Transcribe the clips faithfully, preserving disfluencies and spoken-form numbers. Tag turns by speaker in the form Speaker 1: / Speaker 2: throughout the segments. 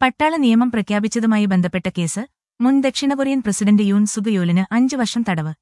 Speaker 1: പട്ടാള നിയമം പ്രഖ്യാപിച്ചതുമായി ബന്ധപ്പെട്ട കേസ് മുൻ ദക്ഷിണ കൊറിയൻ പ്രസിഡന്റ് യൂൻ സുഗ് യോലിന് അഞ്ചു വർഷം തടവ്.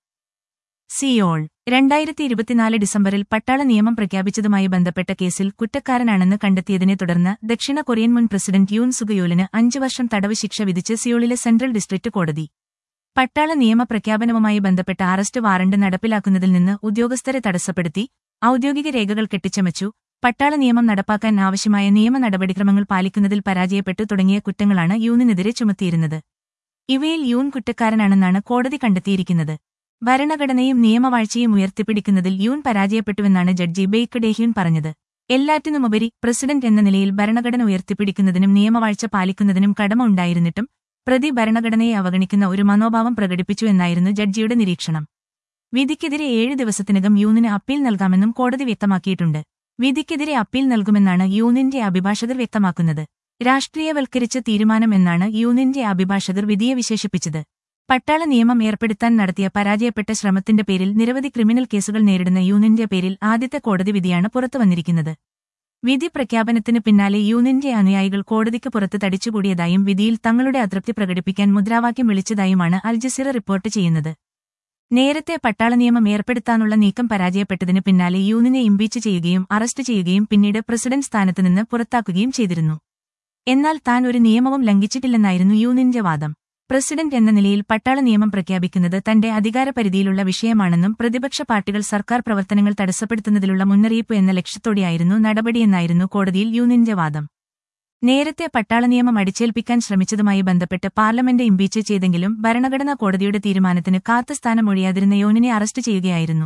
Speaker 1: സിയോൾ രണ്ടായിരത്തി ഇരുപത്തിനാല് ഡിസംബറിൽ പട്ടാള നിയമം പ്രഖ്യാപിച്ചതുമായി ബന്ധപ്പെട്ട കേസിൽ കുറ്റക്കാരനാണെന്ന് കണ്ടെത്തിയതിനെ തുടർന്ന് ദക്ഷിണ കൊറിയൻ മുൻ പ്രസിഡന്റ് യൂൻ സുഗ് യോലിന് അഞ്ചു വർഷം തടവ് ശിക്ഷ വിധിച്ച് സിയോളിലെ സെൻട്രൽ ഡിസ്ട്രിക്ട് കോടതി. പട്ടാള നിയമ പ്രഖ്യാപനവുമായി ബന്ധപ്പെട്ട അറസ്റ്റ് വാറണ്ട് നടപ്പിലാക്കുന്നതിൽ നിന്ന് ഉദ്യോഗസ്ഥരെ തടസ്സപ്പെടുത്തി, ഔദ്യോഗിക രേഖകൾ കെട്ടിച്ചമച്ചു, പട്ടാള നിയമം നടപ്പാക്കാൻ ആവശ്യമായ നിയമ നടപടിക്രമങ്ങൾ പാലിക്കുന്നതിൽ പരാജയപ്പെട്ടു തുടങ്ങിയ കുറ്റങ്ങളാണ് യൂനിനെതിരെ ചുമത്തിയിരുന്നത്. ഇവയിൽ യൂൻ കുറ്റക്കാരനാണെന്നാണ് കോടതി കണ്ടെത്തിയിരിക്കുന്നത്. ഭരണഘടനയും നിയമവാഴ്ചയും ഉയർത്തിപ്പിടിക്കുന്നതിൽ യൂൻ പരാജയപ്പെട്ടുവെന്നാണ് ജഡ്ജി ബെയ്ക്ക് ഡേഹ്യൂൻ പറഞ്ഞത്. എല്ലാറ്റിനുമുപരി പ്രസിഡന്റ് എന്ന നിലയിൽ ഭരണഘടന ഉയർത്തിപ്പിടിക്കുന്നതിനും നിയമവാഴ്ച പാലിക്കുന്നതിനും കടമ ഉണ്ടായിരുന്നിട്ടും പ്രതി ഭരണഘടനയെ അവഗണിക്കുന്ന ഒരു മനോഭാവം പ്രകടിപ്പിച്ചു എന്നായിരുന്നു ജഡ്ജിയുടെ നിരീക്ഷണം. വിധിക്കെതിരെ ഏഴ് ദിവസത്തിനകം യൂനിന് അപ്പീൽ നൽകാമെന്നും കോടതി വ്യക്തമാക്കിയിട്ടുണ്ട്. വിധിക്കെതിരെ അപ്പീൽ നൽകുമെന്നാണ് യൂനിന്റെ അഭിഭാഷകർ വ്യക്തമാക്കുന്നത്. രാഷ്ട്രീയവൽക്കരിച്ച തീരുമാനം എന്നാണ് യൂനിന്റെ അഭിഭാഷകർ വിധിയെ വിശേഷിപ്പിച്ചത്. പട്ടാള നിയമം ഏർപ്പെടുത്താൻ നടത്തിയ പരാജയപ്പെട്ട ശ്രമത്തിന്റെ പേരിൽ നിരവധി ക്രിമിനൽ കേസുകൾ നേരിടുന്ന യൂനിന്റെ പേരിൽ ആദ്യത്തെ കോടതി വിധിയാണ് പുറത്തുവന്നിരിക്കുന്നത്. വിധി പ്രഖ്യാപനത്തിന് പിന്നാലെ യൂനിന്റെ അനുയായികൾ കോടതിക്ക് പുറത്ത് തടിച്ചുകൂടിയതായും വിധിയിൽ തങ്ങളുടെ അതൃപ്തി പ്രകടിപ്പിക്കാൻ മുദ്രാവാക്യം വിളിച്ചതായുമാണ് അൽജസീറ റിപ്പോർട്ട് ചെയ്യുന്നത്. നേരത്തെ പട്ടാള നിയമം ഏർപ്പെടുത്താനുള്ള നീക്കം പരാജയപ്പെട്ടതിന് പിന്നാലെ യൂനിനെ ഇംപീച്ച് ചെയ്യുകയും അറസ്റ്റ് ചെയ്യുകയും പിന്നീട് പ്രസിഡന്റ് സ്ഥാനത്തുനിന്ന് പുറത്താക്കുകയും ചെയ്തിരുന്നു. എന്നാൽ താൻ ഒരു നിയമവും ലംഘിച്ചിട്ടില്ലെന്നായിരുന്നു യൂനിന്റെ വാദം. പ്രസിഡന്റ് എന്ന നിലയിൽ പട്ടാള നിയമം പ്രഖ്യാപിക്കുന്നത് തന്റെ അധികാരപരിധിയിലുള്ള വിഷയമാണെന്നും പ്രതിപക്ഷ പാർട്ടികൾ സർക്കാർ പ്രവർത്തനങ്ങൾ തടസ്സപ്പെടുത്തുന്നതിലുള്ള മുന്നറിയിപ്പ് എന്ന ലക്ഷ്യത്തോടെയായിരുന്നു നടപടിയെന്നായിരുന്നു കോടതിയിൽ യൂനിന്റെ വാദം. നേരത്തെ പട്ടാള നിയമം അടിച്ചേൽപ്പിക്കാൻ ശ്രമിച്ചതുമായി ബന്ധപ്പെട്ട് പാർലമെന്റ് ഇംപീച്ച് ചെയ്തെങ്കിലും ഭരണഘടനാ കോടതിയുടെ തീരുമാനത്തിന് കാത്തുസ്ഥാനം ഒഴിയാതിരുന്ന യൂനിനെ അറസ്റ്റ് ചെയ്യുകയായിരുന്നു.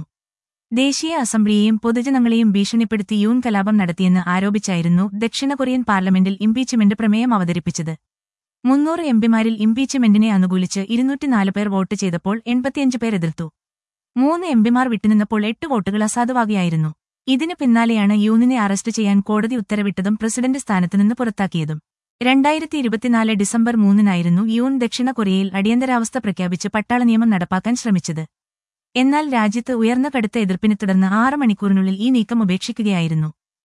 Speaker 1: ദേശീയ അസംബ്ലിയെയും പൊതുജനങ്ങളെയും ഭീഷണിപ്പെടുത്തി യൂൻ കലാപം നടത്തിയെന്ന് ആരോപിച്ചായിരുന്നു ദക്ഷിണ കൊറിയൻ പാർലമെന്റിൽ ഇംപീച്ച്മെന്റ് പ്രമേയം അവതരിപ്പിച്ചത്. മുന്നൂറ് എംപിമാരിൽ ഇംപീച്ച്മെന്റിനെ അനുകൂലിച്ച് ഇരുന്നൂറ്റിനാല് പേർ വോട്ട് ചെയ്തപ്പോൾ എൺപത്തിയഞ്ച് പേർ എതിർത്തു. മൂന്ന് എംപിമാർ വിട്ടുനിന്നപ്പോൾ എട്ട് വോട്ടുകൾ അസാധുവാകുകയായിരുന്നു. ഇതിന് പിന്നാലെയാണ് യൂനിനെ അറസ്റ്റ് ചെയ്യാൻ കോടതി ഉത്തരവിട്ടതും പ്രസിഡന്റ് സ്ഥാനത്തുനിന്ന് പുറത്താക്കിയതും. രണ്ടായിരത്തി ഇരുപത്തിനാല് ഡിസംബർ മൂന്നിനായിരുന്നു യൂൻ ദക്ഷിണ കൊറിയയിൽ അടിയന്തരാവസ്ഥ പ്രഖ്യാപിച്ച് പട്ടാള നിയമം നടപ്പാക്കാൻ ശ്രമിച്ചത്. എന്നാൽ രാജ്യത്ത് ഉയർന്ന കടുത്ത എതിർപ്പിനെ തുടർന്ന് ആറ് മണിക്കൂറിനുള്ളിൽ ഈ നീക്കം ഉപേക്ഷിക്കുകയായിരുന്നു.